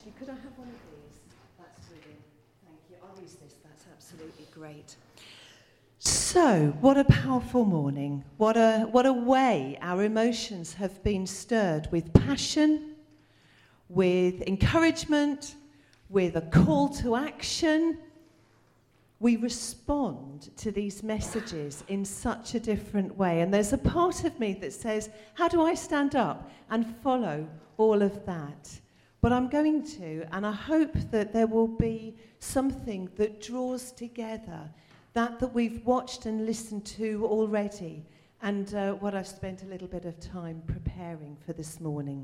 Could I have one of these? That's brilliant. Thank you. I'll use this. That's absolutely great. So, what a powerful morning. What a way our emotions have been stirred with passion, with encouragement, with a call to action. We respond to these messages in such a different way. And there's a part of me that says, how do I stand up and follow all of that? But I'm going to, and I hope that there will be something that draws together that we've watched and listened to already, and what I've spent a little bit of time preparing for this morning.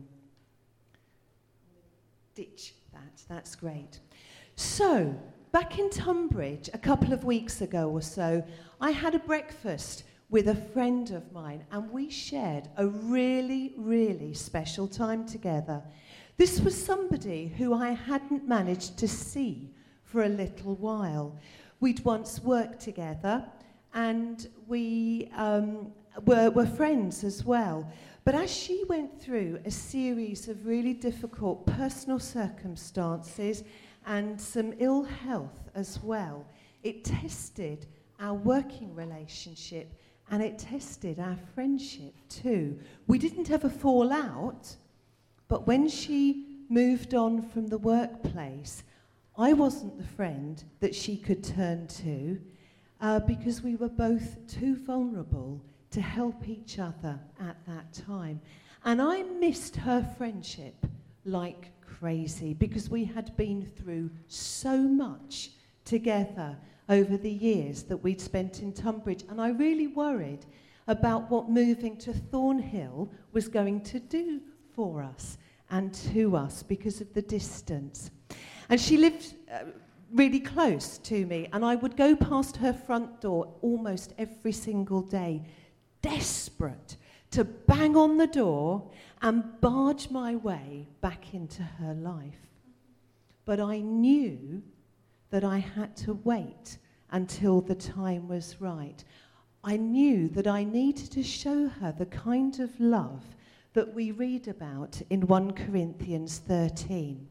Ditch that, that's great. So, back in Tunbridge, a couple of weeks ago or so, I had a breakfast with a friend of mine, and we shared a really, really special time together. This was somebody who I hadn't managed to see for a little while. We'd once worked together, and we were friends as well. But as she went through a series of really difficult personal circumstances and some ill health as well, it tested our working relationship, and it tested our friendship too. We didn't ever fall out, but when she moved on from the workplace, I wasn't the friend that she could turn to because we were both too vulnerable to help each other at that time. And I missed her friendship like crazy because we had been through so much together over the years that we'd spent in Tunbridge. And I really worried about what moving to Thornhill was going to do for us and to us because of the distance. And she lived really close to me, and I would go past her front door almost every single day, desperate to bang on the door and barge my way back into her life. But I knew that I had to wait until the time was right. I knew that I needed to show her the kind of love that we read about in 1 Corinthians 13.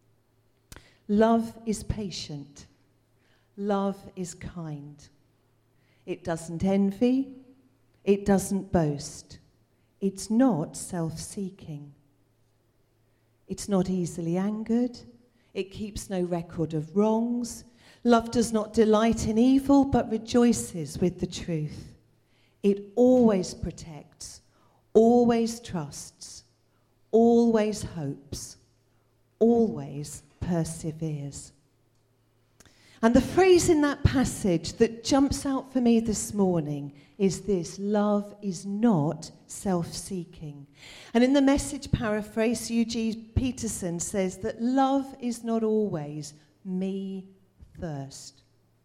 Love is patient. Love is kind. It doesn't envy. It doesn't boast. It's not self-seeking. It's not easily angered. It keeps no record of wrongs. Love does not delight in evil, but rejoices with the truth. It always protects, always trusts, always hopes, always perseveres. And the phrase in that passage that jumps out for me this morning is this: love is not self-seeking. And in the Message paraphrase, Eugene Peterson says that love is not always me first.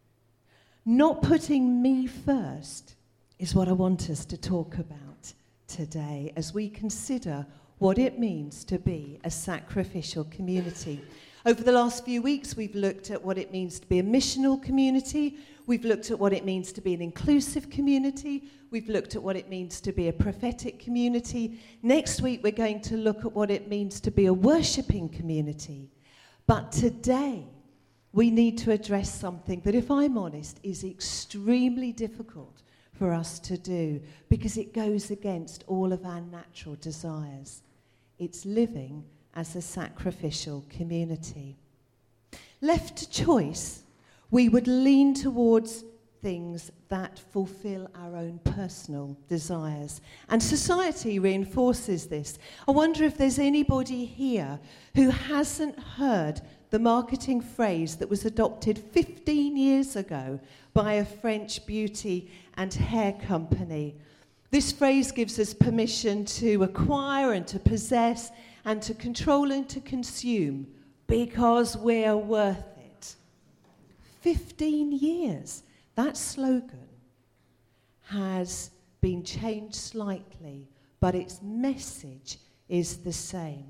Not putting me first is what I want us to talk about today as we consider what it means to be a sacrificial community. Over the last few weeks, we've looked at what it means to be a missional community. We've looked at what it means to be an inclusive community. We've looked at what it means to be a prophetic community. Next week, we're going to look at what it means to be a worshipping community. But today, we need to address something that, if I'm honest, is extremely difficult for us to do because it goes against all of our natural desires. It's living as a sacrificial community. Left to choice, we would lean towards things that fulfill our own personal desires. And society reinforces this. I wonder if there's anybody here who hasn't heard the marketing phrase that was adopted 15 years ago by a French beauty and hair company. This phrase gives us permission to acquire and to possess and to control and to consume because we're worth it. 15 years. That slogan has been changed slightly, but its message is the same.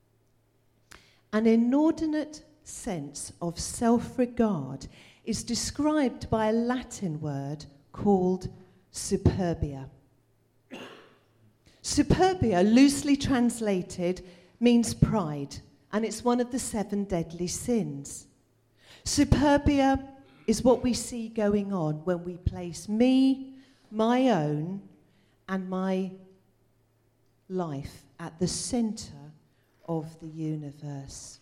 An inordinate sense of self-regard is described by a Latin word called superbia. Superbia, loosely translated, means pride, and it's one of the 7 deadly sins. Superbia is what we see going on when we place me, my own, and my life at the center of the universe.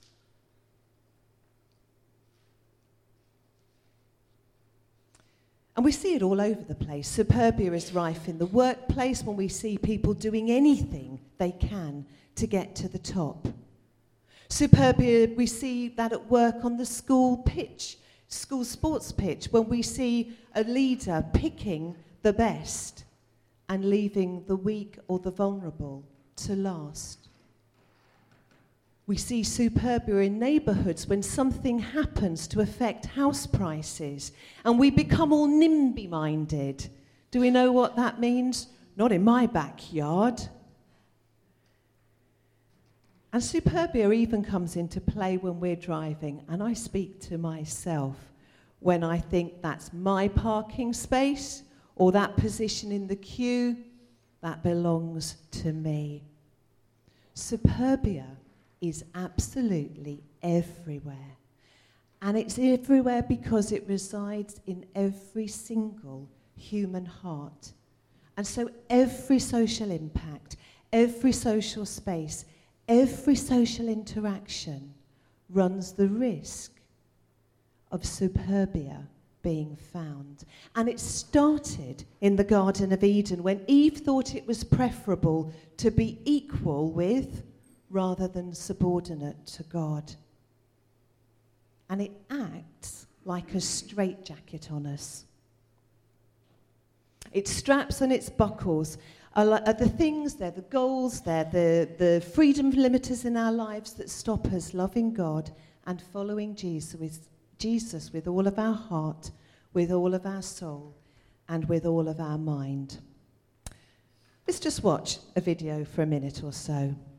And we see it all over the place. Superbia is rife in the workplace when we see people doing anything they can to get to the top. Superbia, we see that at work on the school sports pitch, when we see a leader picking the best and leaving the weak or the vulnerable to last. We see superbia in neighbourhoods when something happens to affect house prices and we become all NIMBY-minded. Do we know what that means? Not in my backyard. And superbia even comes into play when we're driving, and I speak to myself when I think that's my parking space or that position in the queue, that belongs to me. Superbia is absolutely everywhere. And it's everywhere because it resides in every single human heart. And so every social impact, every social space, every social interaction runs the risk of superbia being found. And it started in the Garden of Eden when Eve thought it was preferable to be equal with rather than subordinate to God. And it acts like a straitjacket on us. Its straps and its buckles are the things, they're the goals, they're the freedom limiters in our lives that stop us loving God and following Jesus with all of our heart, with all of our soul, and with all of our mind. Let's just watch a video for a minute or so.